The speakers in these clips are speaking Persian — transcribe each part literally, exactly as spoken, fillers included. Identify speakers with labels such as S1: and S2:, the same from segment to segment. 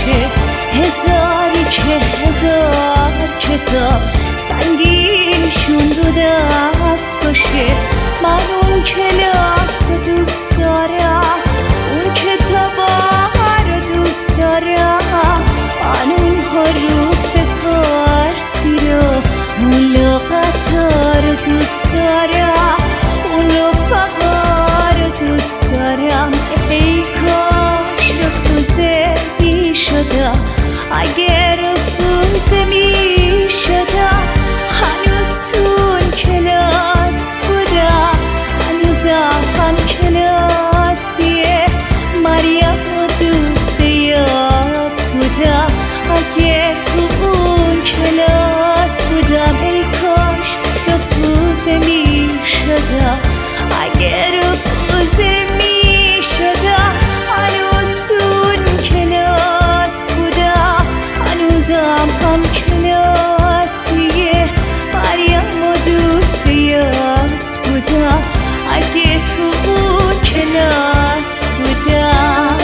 S1: باشه، هزاری که هزار کتاب سنگینشون دو دست باشه. من اون کلاس دوست دارم، اون کتابا رو دوست دارم، من اون حروف فارسی رو، اون لغتا رو دوست دارم، اون رفقا رو دوست دارم. ای کاش رفوزه می شدم، اگر رفوزه می شدم هنوز تو اون کلاس بودم، هنوزم هم کلاسیه مریم و دوست یاس بودم. اگه تو اون کلاس بودم ای کاش رفوزه می شدم، اگه رفوزه می شدم هنوز تو اون کلاس بودم، هنوزم هم کلاسیه مریم و دوست یاس بودم، اگه تو اون کلاس بودم.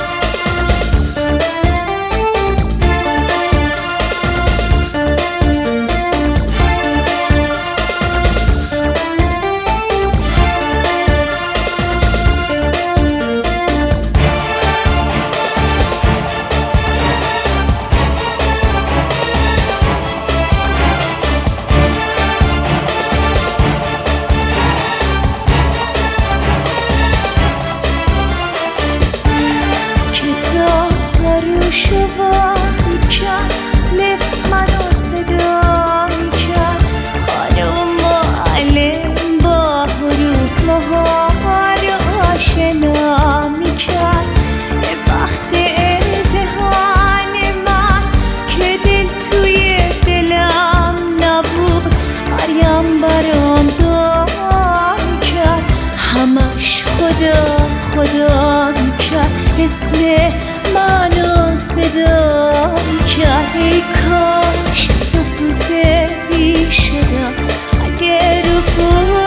S1: شوا میکرد لب منو صدا میکرد، خانم معلم با حروف ماها رو آشنا میکرد. به وقت امتحان من که دل توی دلم نبود، مریم برام دعا میکرد، همش خدا خدا میکرد، اسم منو صدا میکرد. ای کاش رفوزه می شدم، اگه رفوزه